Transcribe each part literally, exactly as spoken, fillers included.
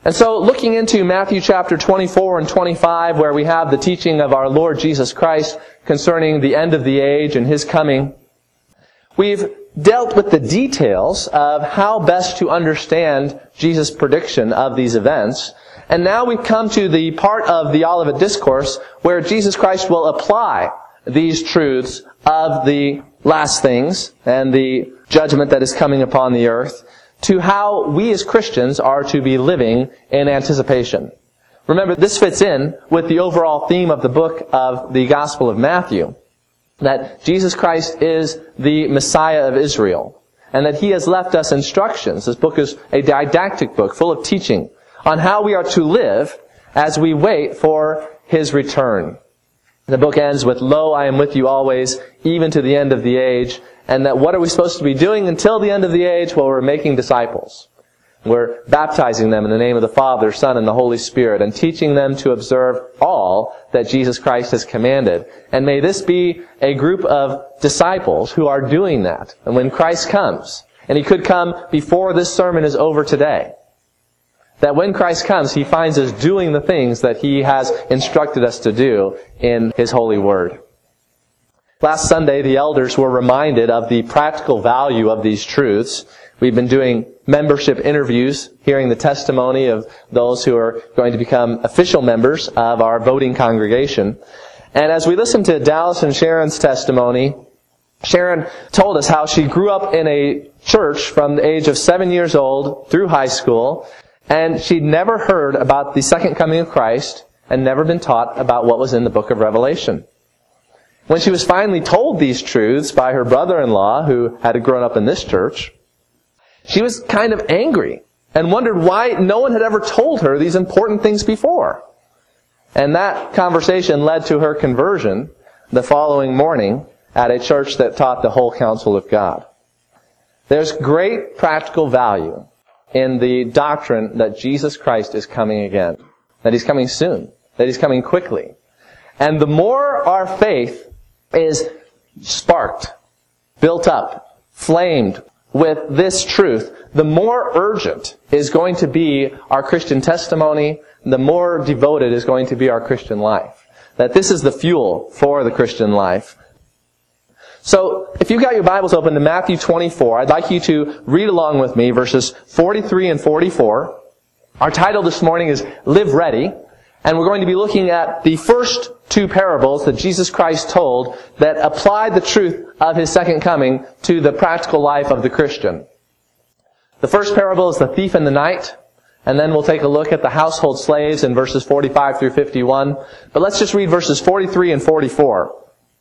And so looking into Matthew chapter twenty-four and twenty-five, where we have the teaching of our Lord Jesus Christ concerning the end of the age and His coming, we've dealt with the details of how best to understand Jesus' prediction of these events. And now we've come to the part of the Olivet Discourse where Jesus Christ will apply these truths of the last things and the judgment that is coming upon the earth to how we as Christians are to be living in anticipation. Remember, this fits in with the overall theme of the book of the Gospel of Matthew, that Jesus Christ is the Messiah of Israel, and that He has left us instructions. This book is a didactic book full of teaching on how we are to live as we wait for His return. The book ends with, "Lo, I am with you always, even to the end of the age." And that what are we supposed to be doing until the end of the age? Well, we're making disciples. We're baptizing them in the name of the Father, Son, and the Holy Spirit, and teaching them to observe all that Jesus Christ has commanded. And may this be a group of disciples who are doing that. And when Christ comes, and He could come before this sermon is over today, that when Christ comes, He finds us doing the things that He has instructed us to do in His holy word. Last Sunday, the elders were reminded of the practical value of these truths. We've been doing membership interviews, hearing the testimony of those who are going to become official members of our voting congregation. And as we listened to Dallas and Sharon's testimony, Sharon told us how she grew up in a church from the age of seven years old through high school, and she'd never heard about the second coming of Christ and never been taught about what was in the book of Revelation. When she was finally told these truths by her brother-in-law, who had grown up in this church, she was kind of angry and wondered why no one had ever told her these important things before. And that conversation led to her conversion the following morning at a church that taught the whole counsel of God. There's great practical value in the doctrine that Jesus Christ is coming again, that He's coming soon, that He's coming quickly. And the more our faith is sparked, built up, flamed with this truth, the more urgent is going to be our Christian testimony, the more devoted is going to be our Christian life. That this is the fuel for the Christian life. So, if you've got your Bibles open to Matthew twenty-four, I'd like you to read along with me verses forty-three and forty-four. Our title this morning is Live Ready, and we're going to be looking at the first two parables that Jesus Christ told that applied the truth of His second coming to the practical life of the Christian. The first parable is the thief in the night, and then we'll take a look at the household slaves in verses forty-five through fifty-one. But let's just read verses forty-three and forty-four.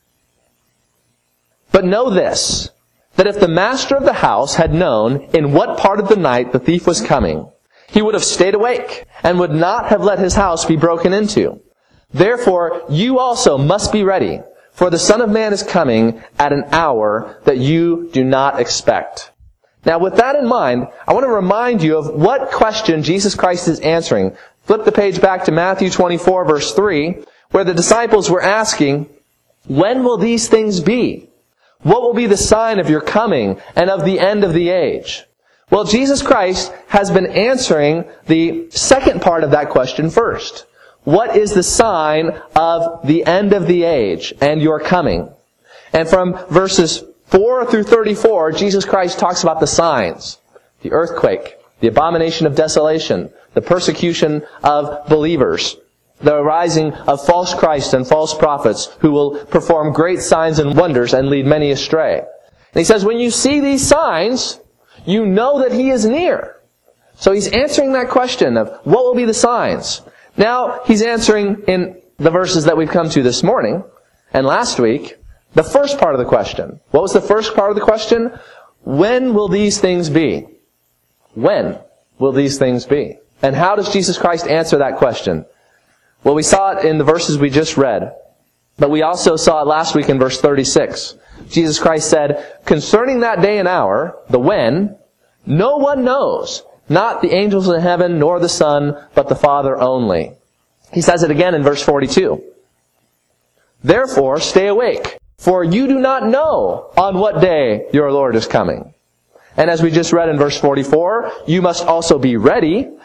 "But know this, that if the master of the house had known in what part of the night the thief was coming, he would have stayed awake and would not have let his house be broken into. Therefore, you also must be ready, for the Son of Man is coming at an hour that you do not expect." Now, with that in mind, I want to remind you of what question Jesus Christ is answering. Flip the page back to Matthew twenty-four, verse three, where the disciples were asking, "When will these things be? What will be the sign of your coming and of the end of the age?" Well, Jesus Christ has been answering the second part of that question first. What is the sign of the end of the age and your coming? And from verses four through thirty-four, Jesus Christ talks about the signs. The earthquake, the abomination of desolation, the persecution of believers, the arising of false Christs and false prophets who will perform great signs and wonders and lead many astray. And He says, when you see these signs, you know that He is near. So He's answering that question of what will be the signs. Now, He's answering in the verses that we've come to this morning and last week, the first part of the question. What was the first part of the question? When will these things be? When will these things be? And how does Jesus Christ answer that question? Well, we saw it in the verses we just read, but we also saw it last week in verse thirty-six. Jesus Christ said, "Concerning that day and hour, the when, no one knows, not the angels in heaven, nor the Son, but the Father only." He says it again in verse forty-two. "Therefore, stay awake, for you do not know on what day your Lord is coming." And as we just read in verse forty-four, "You must also be ready,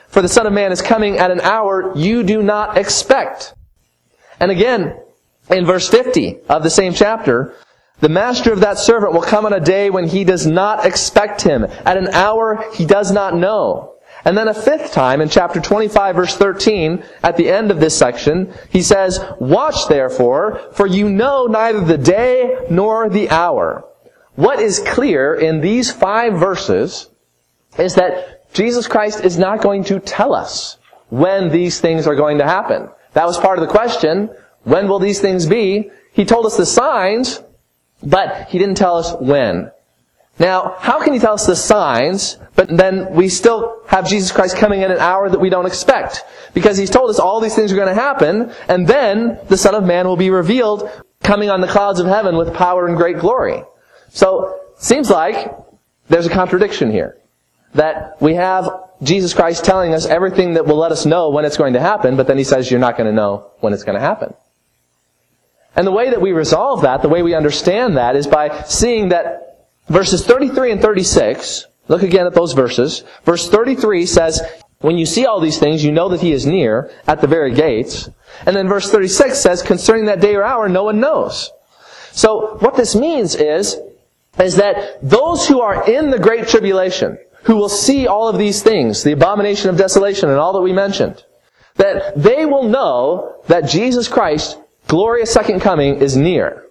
For the Son of Man is coming at an hour you do not expect. And again, in verse fifty of the same chapter, the master of that servant will come on a day when he does not expect him, at an hour he does not know. And then a fifth time in chapter twenty-five, verse thirteen, at the end of this section, he says, "Watch therefore, for you know neither the day nor the hour." What is clear in these five verses is that Jesus Christ is not going to tell us when these things are going to happen. That was part of the question. When will these things be? He told us the signs, but He didn't tell us when. Now, how can He tell us the signs, but then we still have Jesus Christ coming in an hour that we don't expect? Because He's told us all these things are going to happen, and then the Son of Man will be revealed, coming on the clouds of heaven with power and great glory. So, seems like there's a contradiction here. That we have Jesus Christ telling us everything that will let us know when it's going to happen, but then He says you're not going to know when it's going to happen. And the way that we resolve that, the way we understand that, is by seeing that verses thirty-three and thirty-six, look again at those verses. Verse thirty-three says, "When you see all these things, you know that He is near, at the very gates." And then verse thirty-six says, "Concerning that day or hour, no one knows." So, what this means is, is that those who are in the Great Tribulation, who will see all of these things, the abomination of desolation and all that we mentioned, that they will know that Jesus Christ's glorious second coming is near.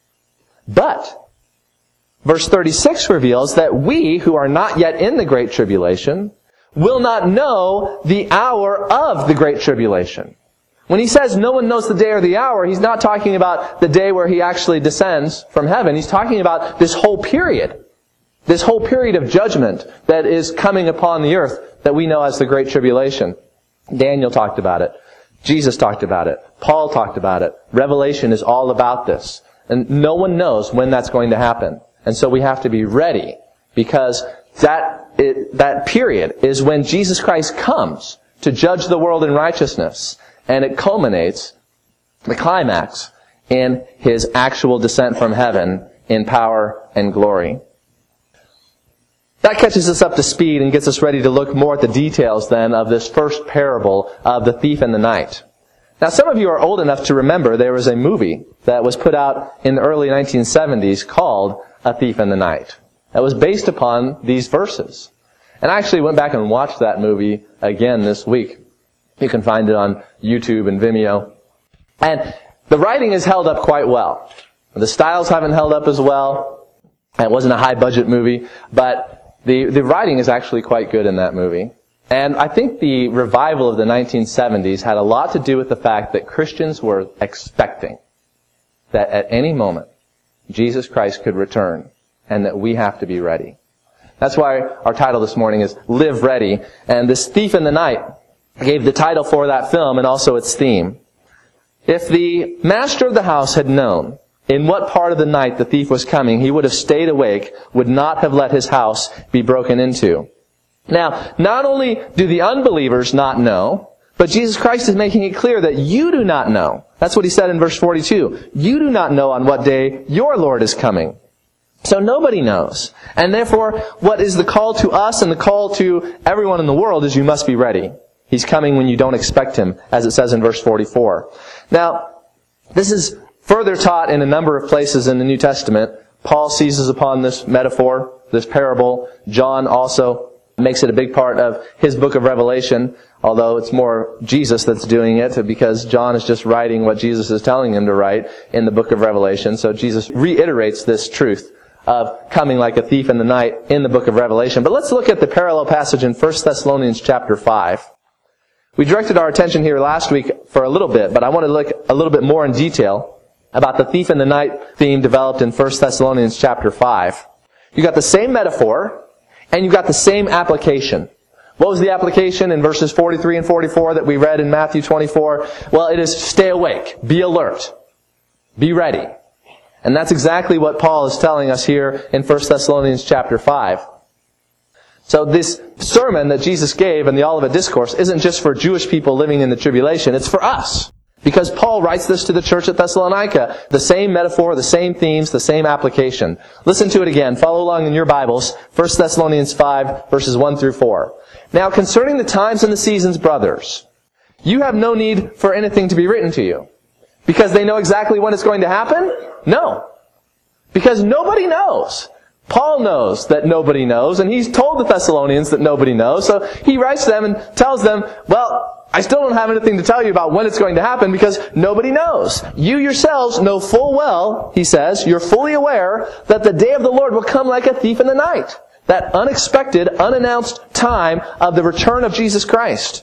But verse thirty-six reveals that we, who are not yet in the Great Tribulation, will not know the hour of the Great Tribulation. When He says no one knows the day or the hour, He's not talking about the day where He actually descends from heaven. He's talking about this whole period. This whole period of judgment that is coming upon the earth that we know as the Great Tribulation. Daniel talked about it. Jesus talked about it. Paul talked about it. Revelation is all about this. And no one knows when that's going to happen. And so we have to be ready, because that it, that period is when Jesus Christ comes to judge the world in righteousness. And it culminates, the climax, in His actual descent from heaven in power and glory. That catches us up to speed and gets us ready to look more at the details then of this first parable of the thief in the night. Now, some of you are old enough to remember there was a movie that was put out in the early nineteen seventies called A Thief in the Night. That was based upon these verses. And I actually went back and watched that movie again this week. You can find it on YouTube and Vimeo. And the writing is held up quite well. The styles haven't held up as well. It wasn't a high-budget movie, but the, the writing is actually quite good in that movie. And I think the revival of the nineteen seventies had a lot to do with the fact that Christians were expecting that at any moment Jesus Christ could return, and that we have to be ready. That's why our title this morning is Live Ready. And this Thief in the Night gave the title for that film and also its theme. If the master of the house had known in what part of the night the thief was coming, he would have stayed awake, would not have let his house be broken into. Now, not only do the unbelievers not know, but Jesus Christ is making it clear that you do not know. That's what He said in verse forty-two. You do not know on what day your Lord is coming. So nobody knows. And therefore, what is the call to us and the call to everyone in the world is you must be ready. He's coming when you don't expect Him, as it says in verse forty-four. Now, this is further taught in a number of places in the New Testament. Paul seizes upon this metaphor, this parable. John also makes it a big part of his book of Revelation, although it's more Jesus that's doing it, because John is just writing what Jesus is telling him to write in the book of Revelation. So Jesus reiterates this truth of coming like a thief in the night in the book of Revelation. But let's look at the parallel passage in First Thessalonians chapter five. We directed our attention here last week for a little bit, but I want to look a little bit more in detail about the thief in the night theme developed in First Thessalonians chapter five. You got the same metaphor, and you got the same application. What was the application in verses forty-three and forty-four that we read in Matthew twenty-four? Well, it is stay awake, be alert, be ready. And that's exactly what Paul is telling us here in First Thessalonians chapter five. So this sermon that Jesus gave in the Olivet Discourse isn't just for Jewish people living in the tribulation, it's for us. Because Paul writes this to the church at Thessalonica. The same metaphor, the same themes, the same application. Listen to it again. Follow along in your Bibles. First Thessalonians five, verses one through four. Now concerning the times and the seasons, brothers, you have no need for anything to be written to you. Because they know exactly when it's going to happen? No. Because nobody knows. Paul knows that nobody knows, and he's told the Thessalonians that nobody knows. So he writes to them and tells them, well, I still don't have anything to tell you about when it's going to happen because nobody knows. You yourselves know full well, he says, you're fully aware that the day of the Lord will come like a thief in the night. That unexpected, unannounced time of the return of Jesus Christ.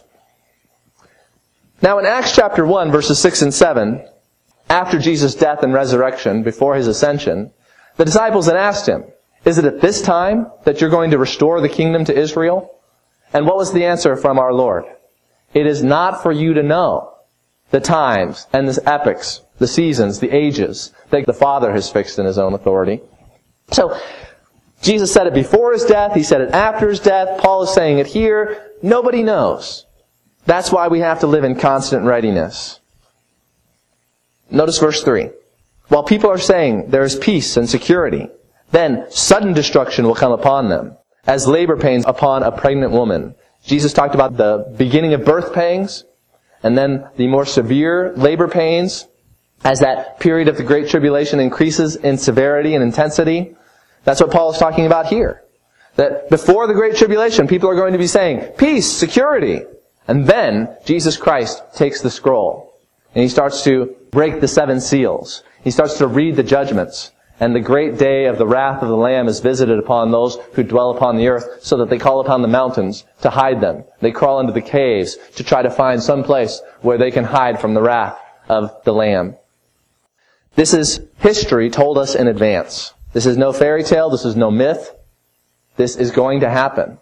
Now in Acts chapter one, verses six and seven, after Jesus' death and resurrection, before His ascension, the disciples had asked Him, is it at this time that you're going to restore the kingdom to Israel? And what was the answer from our Lord? It is not for you to know the times and the epochs, the seasons, the ages that the Father has fixed in His own authority. So, Jesus said it before His death. He said it after His death. Paul is saying it here. Nobody knows. That's why we have to live in constant readiness. Notice verse three. While people are saying there is peace and security, then sudden destruction will come upon them, as labor pains upon a pregnant woman. Jesus talked about the beginning of birth pangs, and then the more severe labor pains, as that period of the Great Tribulation increases in severity and intensity. That's what Paul is talking about here. That before the Great Tribulation, people are going to be saying, peace, security. And then Jesus Christ takes the scroll, and He starts to break the seven seals. He starts to read the judgments. And the great day of the wrath of the Lamb is visited upon those who dwell upon the earth, so that they call upon the mountains to hide them. They crawl into the caves to try to find some place where they can hide from the wrath of the Lamb. This is history told us in advance. This is no fairy tale. This is no myth. This is going to happen.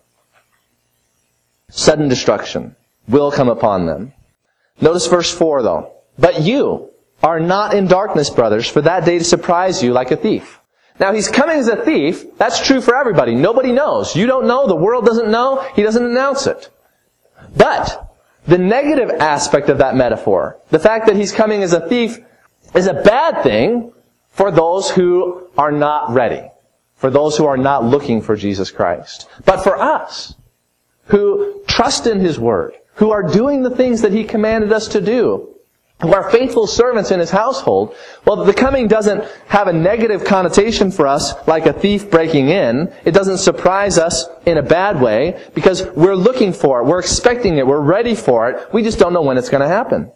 Sudden destruction will come upon them. Notice verse four, though. But you are not in darkness, brothers, for that day to surprise you like a thief. Now, He's coming as a thief. That's true for everybody. Nobody knows. You don't know. The world doesn't know. He doesn't announce it. But the negative aspect of that metaphor, the fact that He's coming as a thief, is a bad thing for those who are not ready, for those who are not looking for Jesus Christ. But for us, who trust in His Word, who are doing the things that He commanded us to do, who are faithful servants in His household, well, the coming doesn't have a negative connotation for us like a thief breaking in. It doesn't surprise us in a bad way because we're looking for it, we're expecting it, we're ready for it. We just don't know when it's going to happen.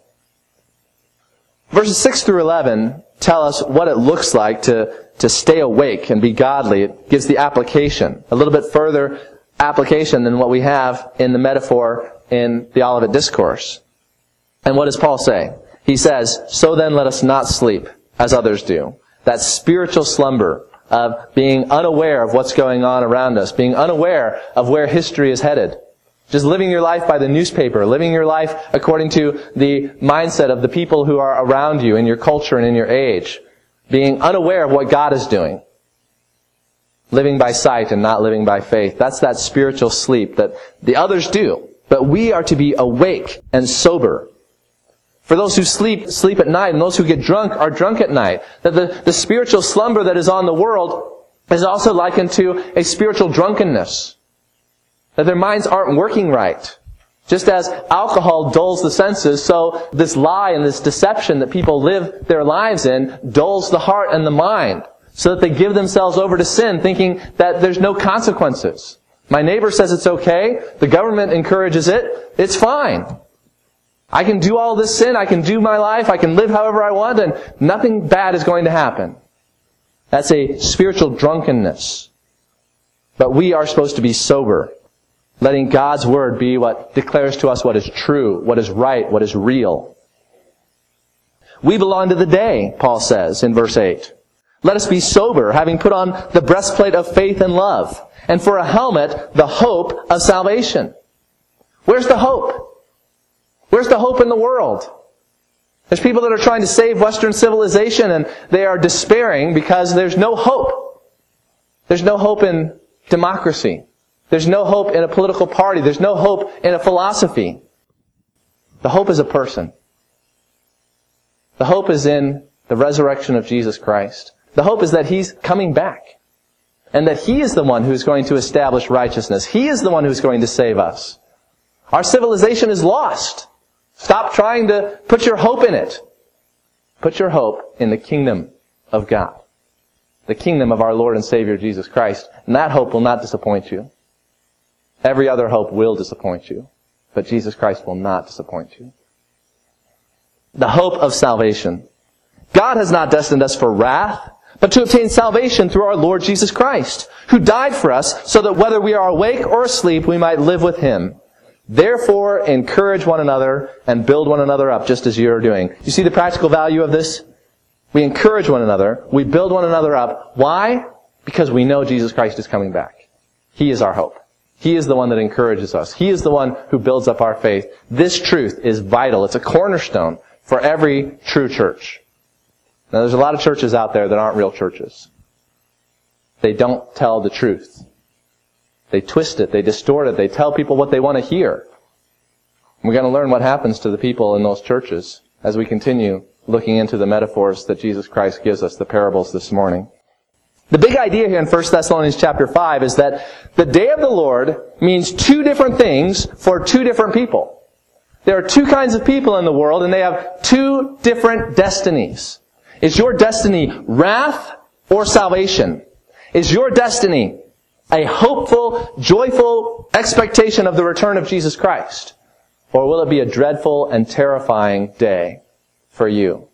Verses six through eleven tell us what it looks like to, to stay awake and be godly. It gives the application, a little bit further application than what we have in the metaphor in the Olivet Discourse. And what does Paul say? He says, so then let us not sleep as others do. That spiritual slumber of being unaware of what's going on around us, being unaware of where history is headed. Just living your life by the newspaper, living your life according to the mindset of the people who are around you in your culture and in your age. Being unaware of what God is doing. Living by sight and not living by faith. That's that spiritual sleep that the others do. But we are to be awake and sober. For those who sleep, sleep at night, and those who get drunk are drunk at night. That the, the spiritual slumber that is on the world is also likened to a spiritual drunkenness. That their minds aren't working right. Just as alcohol dulls the senses, so this lie and this deception that people live their lives in dulls the heart and the mind, so that they give themselves over to sin, thinking that there's no consequences. My neighbor says it's okay. The government encourages it. It's fine. I can do all this sin. I can do my life. I can live however I want, and nothing bad is going to happen. That's a spiritual drunkenness. But we are supposed to be sober, letting God's Word be what declares to us what is true, what is right, what is real. We belong to the day, Paul says in verse eight. Let us be sober, having put on the breastplate of faith and love, and for a helmet, the hope of salvation. Where's the hope? Where's the hope in the world? There's people that are trying to save Western civilization, and they are despairing because there's no hope. There's no hope in democracy. There's no hope in a political party. There's no hope in a philosophy. The hope is a person. The hope is in the resurrection of Jesus Christ. The hope is that He's coming back. And that He is the one who's going to establish righteousness. He is the one who's going to save us. Our civilization is lost. Stop trying to put your hope in it. Put your hope in the kingdom of God. The kingdom of our Lord and Savior Jesus Christ. And that hope will not disappoint you. Every other hope will disappoint you. But Jesus Christ will not disappoint you. The hope of salvation. God has not destined us for wrath, but to obtain salvation through our Lord Jesus Christ, who died for us so that whether we are awake or asleep, we might live with Him. Therefore, encourage one another and build one another up, just as you are doing. You see the practical value of this? We encourage one another. We build one another up. Why? Because we know Jesus Christ is coming back. He is our hope. He is the one that encourages us. He is the one who builds up our faith. This truth is vital. It's a cornerstone for every true church. Now, there's a lot of churches out there that aren't real churches. They don't tell the truth. They twist it. They distort it. They tell people what they want to hear. We're going to learn what happens to the people in those churches as we continue looking into the metaphors that Jesus Christ gives us, the parables this morning. The big idea here in First Thessalonians chapter five is that the day of the Lord means two different things for two different people. There are two kinds of people in the world, and they have two different destinies. Is your destiny wrath or salvation? Is your destiny a hopeful, joyful expectation of the return of Jesus Christ? Or will it be a dreadful and terrifying day for you?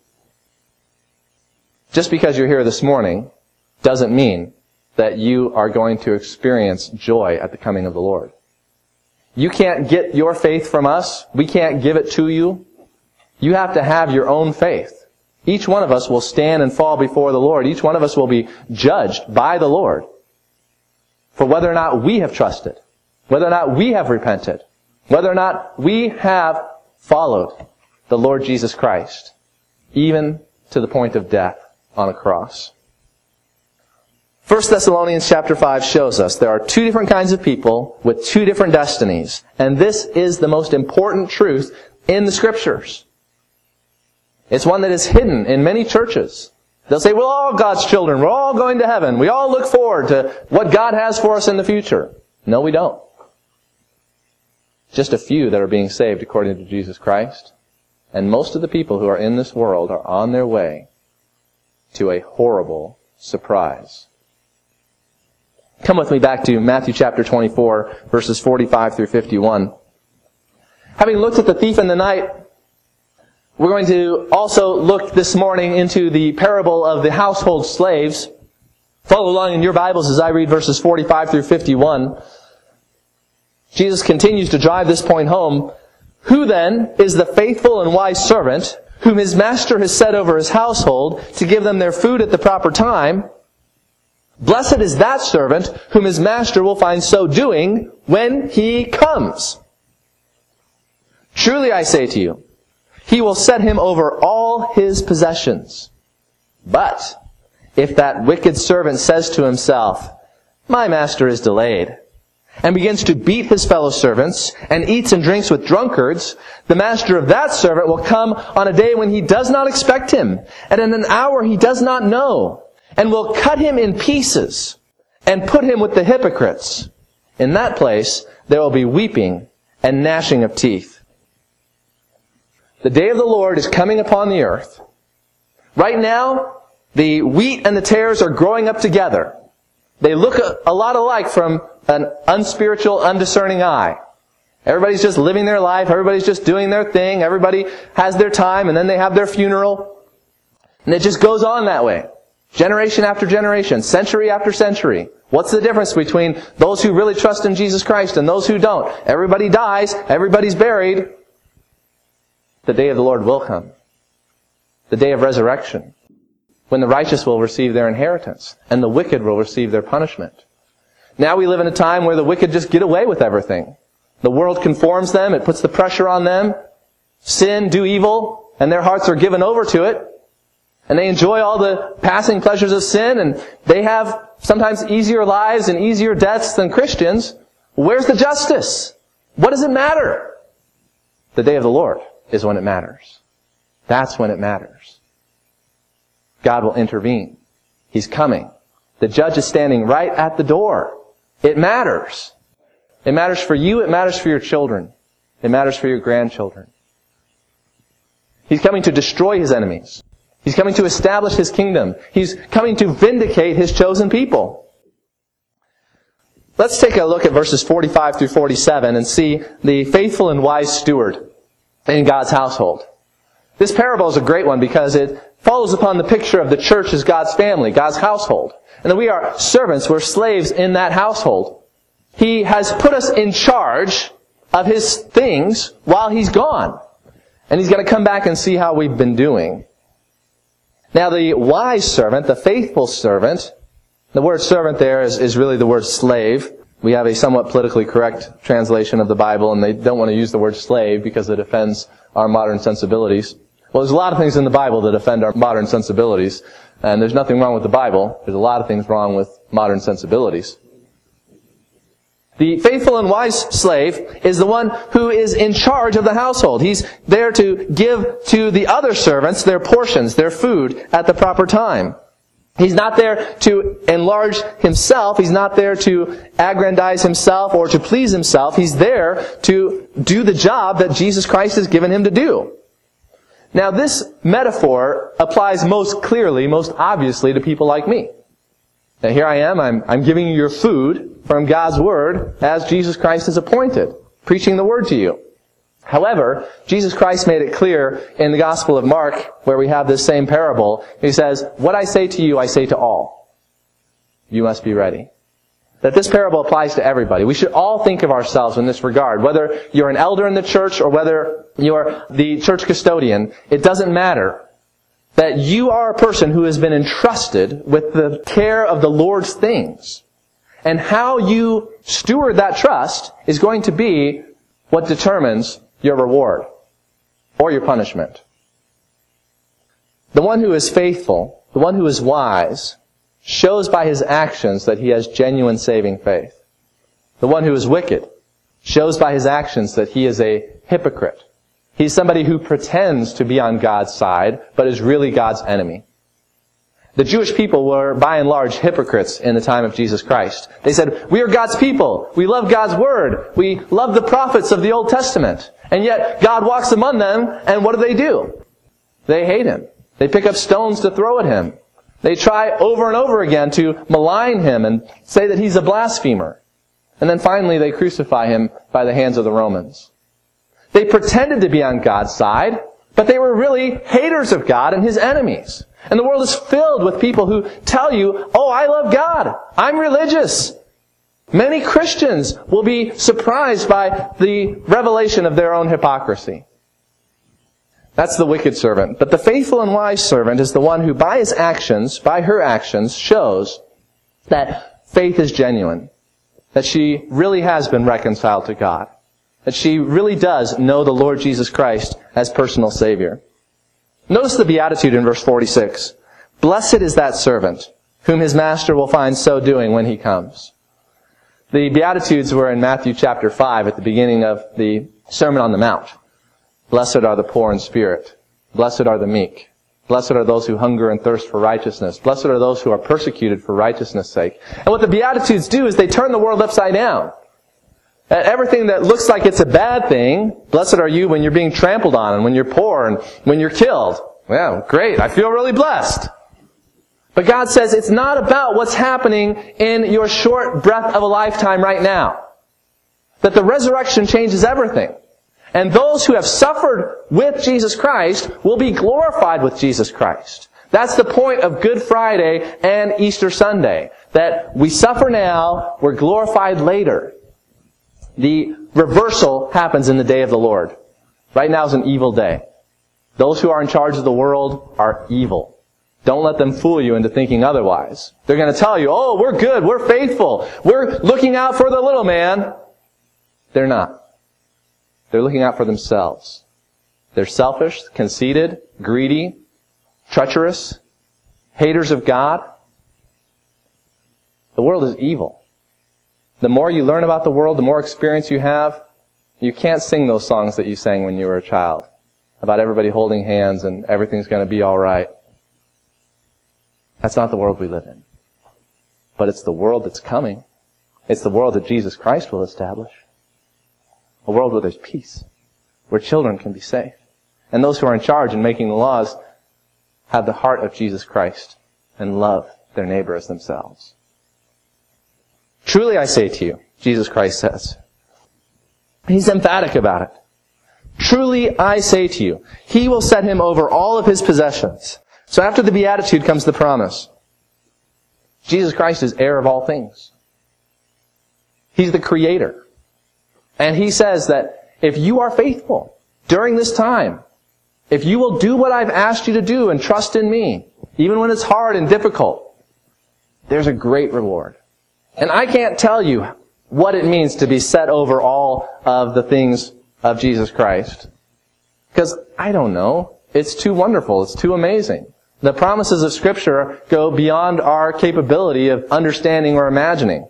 Just because you're here this morning doesn't mean that you are going to experience joy at the coming of the Lord. You can't get your faith from us. We can't give it to you. You have to have your own faith. Each one of us will stand and fall before the Lord. Each one of us will be judged by the Lord for whether or not we have trusted, whether or not we have repented, whether or not we have followed the Lord Jesus Christ, even to the point of death on a cross. First Thessalonians chapter five shows us there are two different kinds of people with two different destinies. And this is the most important truth in the Scriptures. It's one that is hidden in many churches. They'll say, we're all God's children. We're all going to heaven. We all look forward to what God has for us in the future. No, we don't. Just a few that are being saved according to Jesus Christ. And most of the people who are in this world are on their way to a horrible surprise. Come with me back to Matthew chapter twenty-four, verses forty-five through fifty-one. Having looked at the thief in the night, we're going to also look this morning into the parable of the household slaves. Follow along in your Bibles as I read verses forty-five through fifty-one. Jesus continues to drive this point home. Who then is the faithful and wise servant whom his master has set over his household to give them their food at the proper time? Blessed is that servant whom his master will find so doing when he comes. Truly I say to you, he will set him over all his possessions. But if that wicked servant says to himself, my master is delayed, and begins to beat his fellow servants, and eats and drinks with drunkards, the master of that servant will come on a day when he does not expect him, and in an hour he does not know, and will cut him in pieces, and put him with the hypocrites. In that place there will be weeping and gnashing of teeth. The day of the Lord is coming upon the earth. Right now, the wheat and the tares are growing up together. They look a, a lot alike from an unspiritual, undiscerning eye. Everybody's just living their life. Everybody's just doing their thing. Everybody has their time, and then they have their funeral. And it just goes on that way. Generation after generation, century after century. What's the difference between those who really trust in Jesus Christ and those who don't? Everybody dies. Everybody's buried. The day of the Lord will come. The day of resurrection. When the righteous will receive their inheritance and the wicked will receive their punishment. Now we live in a time where the wicked just get away with everything. The world conforms them. It puts the pressure on them. Sin, do evil, and their hearts are given over to it. And they enjoy all the passing pleasures of sin, and they have sometimes easier lives and easier deaths than Christians. Where's the justice? What does it matter? The day of the Lord is when it matters. That's when it matters. God will intervene. He's coming. The judge is standing right at the door. It matters. It matters for you. It matters for your children. It matters for your grandchildren. He's coming to destroy his enemies. He's coming to establish his kingdom. He's coming to vindicate his chosen people. Let's take a look at verses forty-five through forty-seven and see the faithful and wise steward in God's household. This parable is a great one because it follows upon the picture of the church as God's family, God's household. And that we are servants, we're slaves in that household. He has put us in charge of his things while he's gone. And he's going to come back and see how we've been doing. Now the wise servant, the faithful servant, the word servant there is, is really the word slave. We have a somewhat politically correct translation of the Bible, and they don't want to use the word slave because it offends our modern sensibilities. Well, there's a lot of things in the Bible that offend our modern sensibilities, and there's nothing wrong with the Bible. There's a lot of things wrong with modern sensibilities. The faithful and wise slave is the one who is in charge of the household. He's there to give to the other servants their portions, their food, at the proper time. He's not there to enlarge himself. He's not there to aggrandize himself or to please himself. He's there to do the job that Jesus Christ has given him to do. Now, this metaphor applies most clearly, most obviously to people like me. Now, here I am, I'm, I'm giving you your food from God's Word as Jesus Christ has appointed, preaching the Word to you. However, Jesus Christ made it clear in the Gospel of Mark, where we have this same parable. He says, "What I say to you, I say to all. You must be ready." That this parable applies to everybody. We should all think of ourselves in this regard. Whether you're an elder in the church or whether you're the church custodian, it doesn't matter. That you are a person who has been entrusted with the care of the Lord's things. And how you steward that trust is going to be what determines your reward or your punishment. The one who is faithful, the one who is wise, shows by his actions that he has genuine saving faith. The one who is wicked shows by his actions that he is a hypocrite. He's somebody who pretends to be on God's side, but is really God's enemy. The Jewish people were, by and large, hypocrites in the time of Jesus Christ. They said, "We are God's people. We love God's Word. We love the prophets of the Old Testament." And yet, God walks among them, and what do they do? They hate Him. They pick up stones to throw at Him. They try over and over again to malign Him and say that He's a blasphemer. And then finally, they crucify Him by the hands of the Romans. They pretended to be on God's side, but they were really haters of God and His enemies. And the world is filled with people who tell you, "Oh, I love God. I'm religious." Many Christians will be surprised by the revelation of their own hypocrisy. That's the wicked servant. But the faithful and wise servant is the one who by his actions, by her actions, shows that faith is genuine. That she really has been reconciled to God. That she really does know the Lord Jesus Christ as personal Savior. Notice the beatitude in verse forty-six. "Blessed is that servant, whom his master will find so doing when he comes." The beatitudes were in Matthew chapter five at the beginning of the Sermon on the Mount. "Blessed are the poor in spirit. Blessed are the meek. Blessed are those who hunger and thirst for righteousness. Blessed are those who are persecuted for righteousness' sake." And what the beatitudes do is they turn the world upside down. Everything that looks like it's a bad thing, blessed are you when you're being trampled on and when you're poor and when you're killed. Well, great, I feel really blessed. But God says it's not about what's happening in your short breath of a lifetime right now. That the resurrection changes everything. And those who have suffered with Jesus Christ will be glorified with Jesus Christ. That's the point of Good Friday and Easter Sunday. That we suffer now, we're glorified later. The reversal happens in the day of the Lord. Right now is an evil day. Those who are in charge of the world are evil. Don't let them fool you into thinking otherwise. They're going to tell you, "Oh, we're good, we're faithful, we're looking out for the little man." They're not. They're looking out for themselves. They're selfish, conceited, greedy, treacherous, haters of God. The world is evil. The more you learn about the world, the more experience you have, you can't sing those songs that you sang when you were a child about everybody holding hands and everything's going to be all right. That's not the world we live in. But it's the world that's coming. It's the world that Jesus Christ will establish. A world where there's peace, where children can be safe. And those who are in charge and making the laws have the heart of Jesus Christ and love their neighbor as themselves. Truly I say to you, Jesus Christ says. He's emphatic about it. Truly I say to you, he will set him over all of his possessions. So after the beatitude comes the promise. Jesus Christ is heir of all things. He's the creator. And he says that if you are faithful during this time, if you will do what I've asked you to do and trust in me, even when it's hard and difficult, there's a great reward. And I can't tell you what it means to be set over all of the things of Jesus Christ. Because I don't know. It's too wonderful. It's too amazing. The promises of Scripture go beyond our capability of understanding or imagining.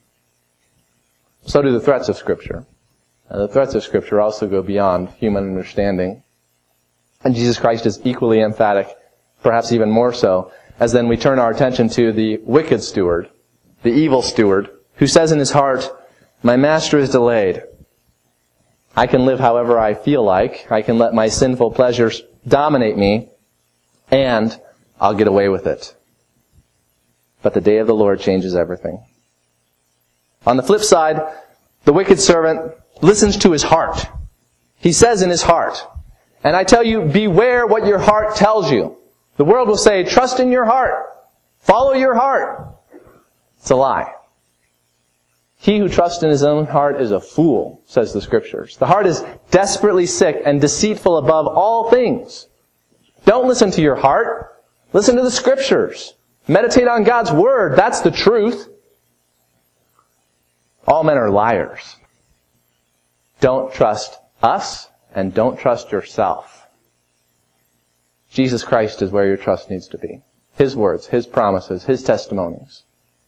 So do the threats of Scripture. And the threats of Scripture also go beyond human understanding. And Jesus Christ is equally emphatic, perhaps even more so, as then we turn our attention to the wicked steward, the evil steward, who says in his heart, my master is delayed. I can live however I feel like. I can let my sinful pleasures dominate me, and I'll get away with it. But the day of the Lord changes everything. On the flip side, the wicked servant listens to his heart. He says in his heart, and I tell you, beware what your heart tells you. The world will say, trust in your heart. Follow your heart. It's a lie. He who trusts in his own heart is a fool, says the Scriptures. The heart is desperately sick and deceitful above all things. Don't listen to your heart. Listen to the Scriptures. Meditate on God's Word. That's the truth. All men are liars. Don't trust us and don't trust yourself. Jesus Christ is where your trust needs to be. His words, His promises, His testimonies.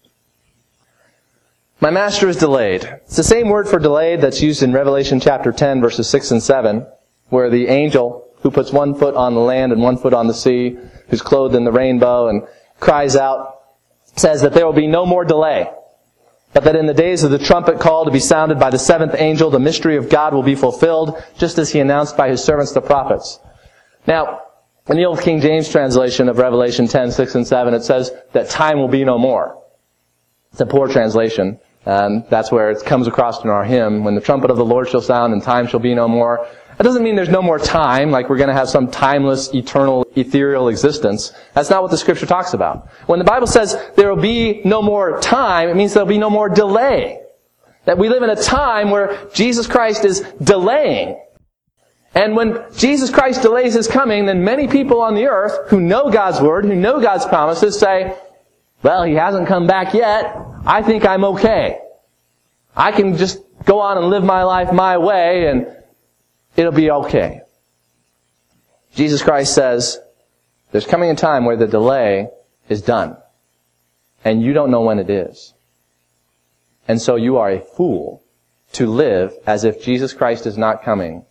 My master is delayed. It's the same word for delayed that's used in Revelation chapter ten, verses six and seven, where the angel who puts one foot on the land and one foot on the sea, who's clothed in the rainbow and cries out, says that there will be no more delay, but that in the days of the trumpet call to be sounded by the seventh angel, the mystery of God will be fulfilled, just as He announced by His servants the prophets. Now, in the Old King James translation of Revelation ten, six and seven, it says that time will be no more. It's a poor translation. Um, that's where it comes across in our hymn, when the trumpet of the Lord shall sound and time shall be no more. That doesn't mean there's no more time, like we're going to have some timeless, eternal, ethereal existence. That's not what the Scripture talks about. When the Bible says there will be no more time, it means there will be no more delay. That we live in a time where Jesus Christ is delaying. And when Jesus Christ delays His coming, then many people on the earth who know God's Word, who know God's promises, say, well, He hasn't come back yet. I think I'm okay. I can just go on and live my life my way and it'll be okay. Jesus Christ says, there's coming a time where the delay is done. And you don't know when it is. And so you are a fool to live as if Jesus Christ is not coming.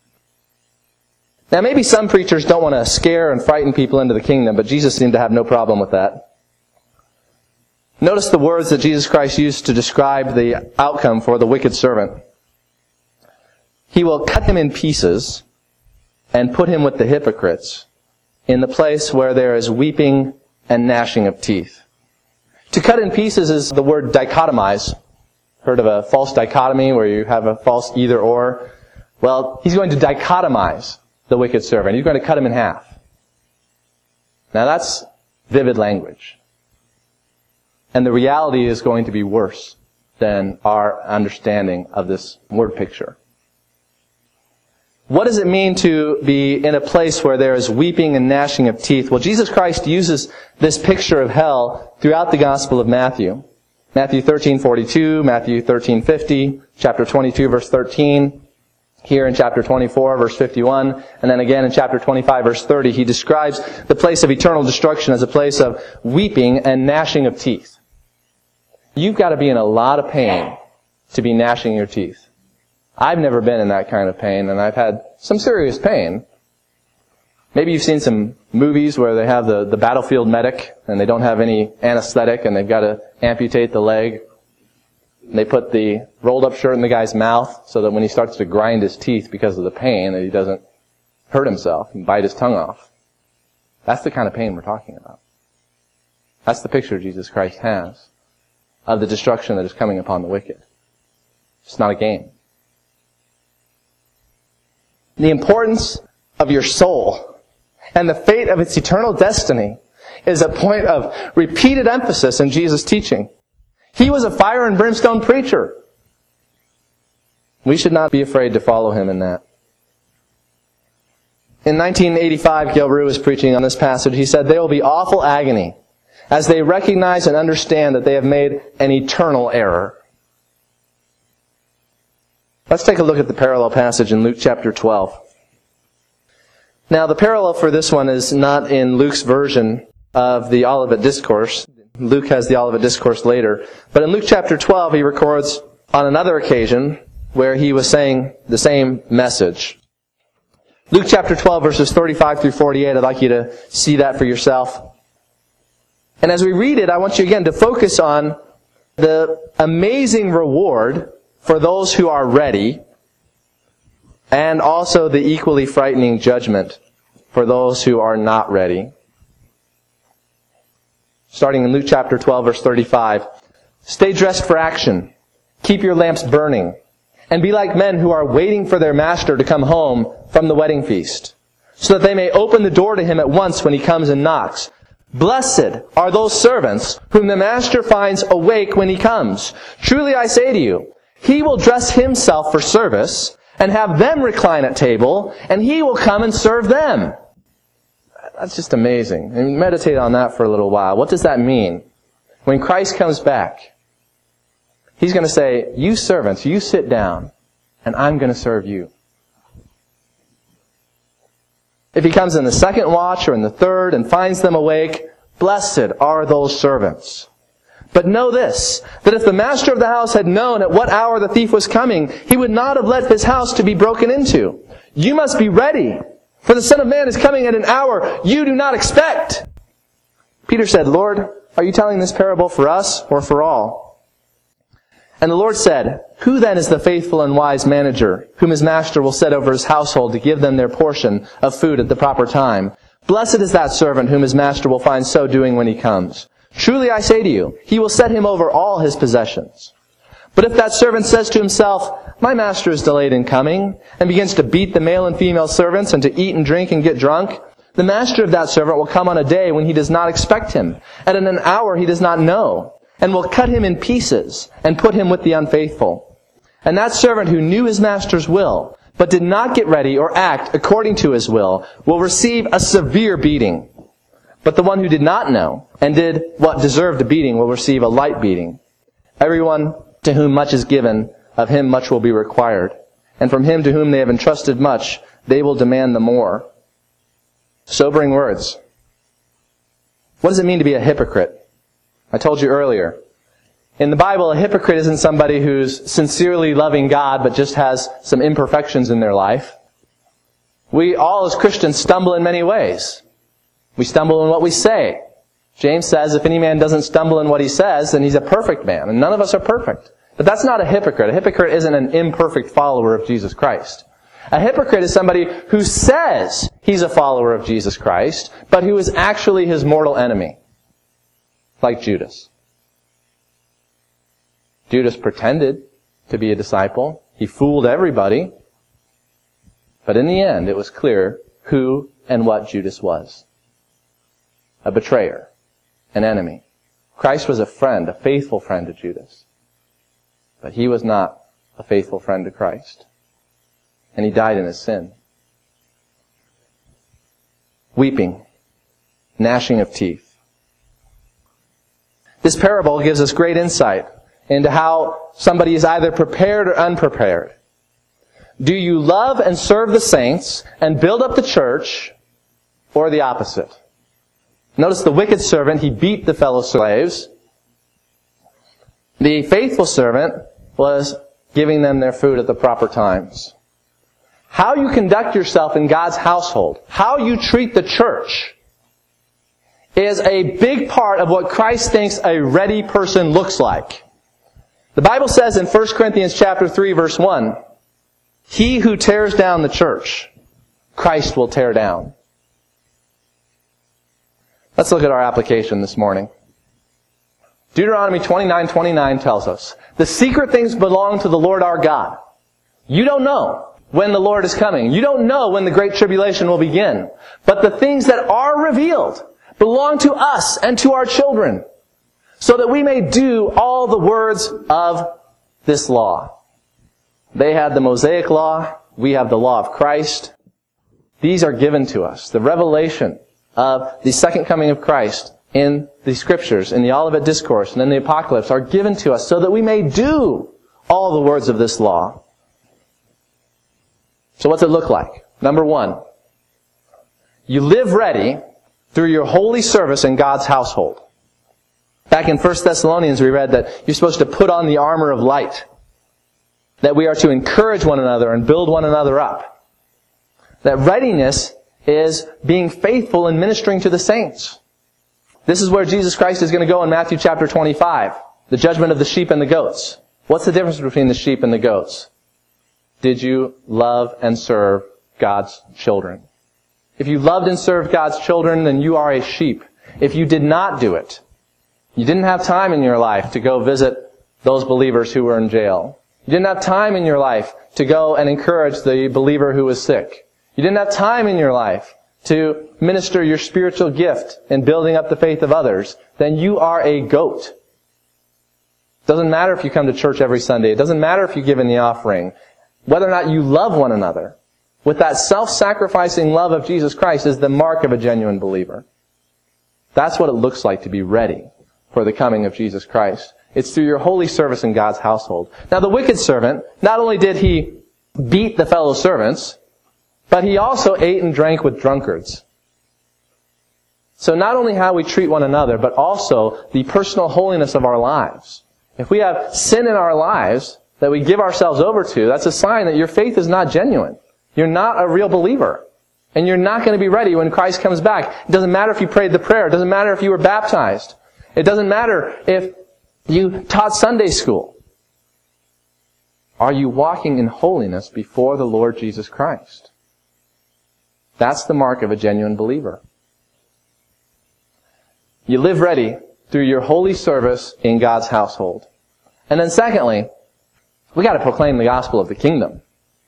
Now maybe some preachers don't want to scare and frighten people into the kingdom, but Jesus seemed to have no problem with that. Notice the words that Jesus Christ used to describe the outcome for the wicked servant. He will cut him in pieces and put him with the hypocrites in the place where there is weeping and gnashing of teeth. To cut in pieces is the word dichotomize. Heard of a false dichotomy where you have a false either or? Well, He's going to dichotomize the wicked servant. He's going to cut him in half. Now that's vivid language. And the reality is going to be worse than our understanding of this word picture. What does it mean to be in a place where there is weeping and gnashing of teeth? Well, Jesus Christ uses this picture of hell throughout the Gospel of Matthew. Matthew thirteen forty-two, Matthew thirteen fifty, chapter twenty-two, verse thirteen, here in chapter twenty-four, verse fifty-one, and then again in chapter twenty-five, verse thirty, He describes the place of eternal destruction as a place of weeping and gnashing of teeth. You've got to be in a lot of pain to be gnashing your teeth. I've never been in that kind of pain, and I've had some serious pain. Maybe you've seen some movies where they have the, the battlefield medic and they don't have any anesthetic and they've got to amputate the leg. And they put the rolled up shirt in the guy's mouth so that when he starts to grind his teeth because of the pain, that he doesn't hurt himself and bite his tongue off. That's the kind of pain we're talking about. That's the picture Jesus Christ has of the destruction that is coming upon the wicked. It's not a game. The importance of your soul and the fate of its eternal destiny is a point of repeated emphasis in Jesus' teaching. He was a fire and brimstone preacher. We should not be afraid to follow him in that. In nineteen eighty-five, Gail Rue was preaching on this passage. He said, "There will be awful agony as they recognize and understand that they have made an eternal error." Let's take a look at the parallel passage in Luke chapter twelve. Now, the parallel for this one is not in Luke's version of the Olivet Discourse. Luke has the Olivet Discourse later. But in Luke chapter twelve, he records on another occasion where he was saying the same message. Luke chapter twelve, verses thirty-five through forty-eight. I'd like you to see that for yourself. And as we read it, I want you again to focus on the amazing reward for those who are ready, and also the equally frightening judgment for those who are not ready. Starting in Luke chapter twelve, verse thirty-five. "Stay dressed for action. Keep your lamps burning. And be like men who are waiting for their master to come home from the wedding feast, so that they may open the door to him at once when he comes and knocks. Blessed are those servants whom the master finds awake when he comes. Truly I say to you, he will dress himself for service, and have them recline at table, and he will come and serve them." That's just amazing. And meditate on that for a little while. What does that mean? When Christ comes back, he's going to say, "You servants, you sit down, and I'm going to serve you." If he comes in the second watch or in the third and finds them awake, blessed are those servants. But know this, that if the master of the house had known at what hour the thief was coming, he would not have let his house to be broken into. You must be ready, for the Son of Man is coming at an hour you do not expect. Peter said, "Lord, are you telling this parable for us or for all?" And the Lord said, "Who then is the faithful and wise manager, whom his master will set over his household to give them their portion of food at the proper time? Blessed is that servant whom his master will find so doing when he comes. Truly I say to you, he will set him over all his possessions. But if that servant says to himself, 'My master is delayed in coming,' and begins to beat the male and female servants and to eat and drink and get drunk, the master of that servant will come on a day when he does not expect him, and in an hour he does not know, and will cut him in pieces and put him with the unfaithful. And that servant who knew his master's will, but did not get ready or act according to his will, will receive a severe beating. But the one who did not know and did what deserved a beating will receive a light beating. Everyone to whom much is given, of him much will be required. And from him to whom they have entrusted much, they will demand the more." Sobering words. What does it mean to be a hypocrite? I told you earlier. In the Bible, a hypocrite isn't somebody who's sincerely loving God but just has some imperfections in their life. We all as Christians stumble in many ways. We stumble in what we say. James says if any man doesn't stumble in what he says, then he's a perfect man. And none of us are perfect. But that's not a hypocrite. A hypocrite isn't an imperfect follower of Jesus Christ. A hypocrite is somebody who says he's a follower of Jesus Christ, but who is actually his mortal enemy. Like Judas. Judas pretended to be a disciple. He fooled everybody. But in the end, it was clear who and what Judas was. A betrayer. An enemy. Christ was a friend, a faithful friend to Judas. But he was not a faithful friend to Christ. And he died in his sin. Weeping. Gnashing of teeth. This parable gives us great insight into how somebody is either prepared or unprepared. Do you love and serve the saints and build up the church, or the opposite? Notice the wicked servant, he beat the fellow slaves. The faithful servant was giving them their food at the proper times. How you conduct yourself in God's household, how you treat the church, is a big part of what Christ thinks a ready person looks like. The Bible says in First Corinthians chapter three, verse one, "He who tears down the church, Christ will tear down." Let's look at our application this morning. Deuteronomy twenty-nine twenty-nine tells us, "The secret things belong to the Lord our God." You don't know when the Lord is coming. You don't know when the Great Tribulation will begin. But the things that are revealed belong to us and to our children, so that we may do all the words of this law. They had the Mosaic law. We have the law of Christ. These are given to us. The revelation of the second coming of Christ in the Scriptures, in the Olivet Discourse, and in the Apocalypse are given to us so that we may do all the words of this law. So what's it look like? Number one, you live ready through your holy service in God's household. Back in First Thessalonians we read that you're supposed to put on the armor of light. That we are to encourage one another and build one another up. That readiness is being faithful in ministering to the saints. This is where Jesus Christ is going to go in Matthew chapter twenty-five. The judgment of the sheep and the goats. What's the difference between the sheep and the goats? Did you love and serve God's children? If you loved and served God's children, then you are a sheep. If you did not do it, you didn't have time in your life to go visit those believers who were in jail. You didn't have time in your life to go and encourage the believer who was sick. You didn't have time in your life to minister your spiritual gift in building up the faith of others. Then you are a goat. It doesn't matter if you come to church every Sunday. It doesn't matter if you give in the offering. Whether or not you love one another with that self-sacrificing love of Jesus Christ is the mark of a genuine believer. That's what it looks like to be ready for the coming of Jesus Christ. It's through your holy service in God's household. Now the wicked servant, not only did he beat the fellow servants, but he also ate and drank with drunkards. So not only how we treat one another, but also the personal holiness of our lives. If we have sin in our lives that we give ourselves over to, that's a sign that your faith is not genuine. You're not a real believer. And you're not going to be ready when Christ comes back. It doesn't matter if you prayed the prayer. It doesn't matter if you were baptized. It doesn't matter if you taught Sunday school. Are you walking in holiness before the Lord Jesus Christ? That's the mark of a genuine believer. You live ready through your holy service in God's household. And then secondly, we got to proclaim the gospel of the kingdom.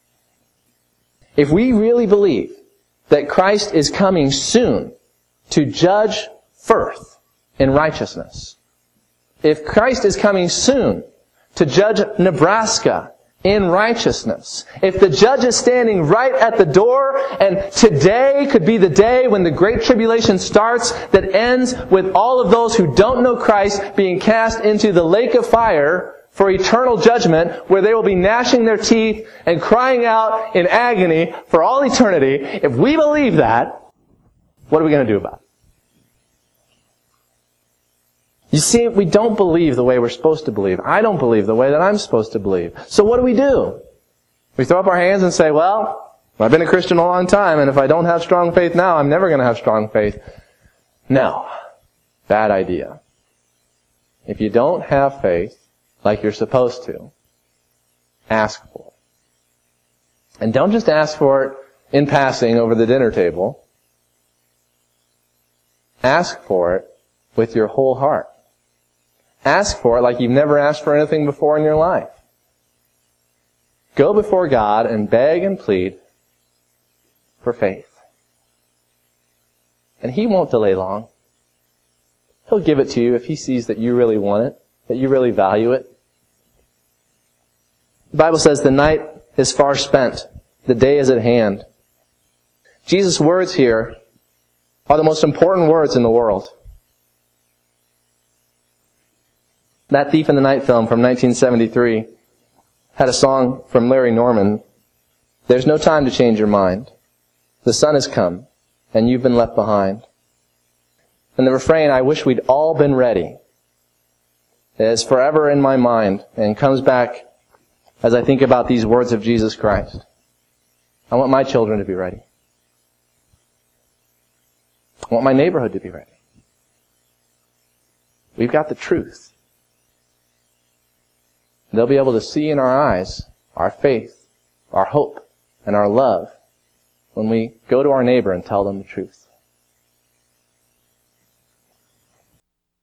If we really believe that Christ is coming soon to judge Firth in righteousness, if Christ is coming soon to judge Nebraska in righteousness, if the judge is standing right at the door, and today could be the day when the Great Tribulation starts that ends with all of those who don't know Christ being cast into the lake of fire for eternal judgment, where they will be gnashing their teeth and crying out in agony for all eternity. If we believe that, what are we going to do about it? You see, we don't believe the way we're supposed to believe. I don't believe the way that I'm supposed to believe. So what do we do? We throw up our hands and say, well, I've been a Christian a long time, and if I don't have strong faith now, I'm never going to have strong faith. No. Bad idea. If you don't have faith like you're supposed to, ask for it. And don't just ask for it in passing over the dinner table. Ask for it with your whole heart. Ask for it like you've never asked for anything before in your life. Go before God and beg and plead for faith. And He won't delay long. He'll give it to you if He sees that you really want it, that you really value it. The Bible says the night is far spent, the day is at hand. Jesus' words here are the most important words in the world. That Thief in the Night film from nineteen seventy-three had a song from Larry Norman. There's no time to change your mind. The sun has come, and you've been left behind. And the refrain, I wish we'd all been ready, is forever in my mind and comes back as I think about these words of Jesus Christ. I want my children to be ready. I want my neighborhood to be ready. We've got the truth. They'll be able to see in our eyes our faith, our hope, and our love when we go to our neighbor and tell them the truth.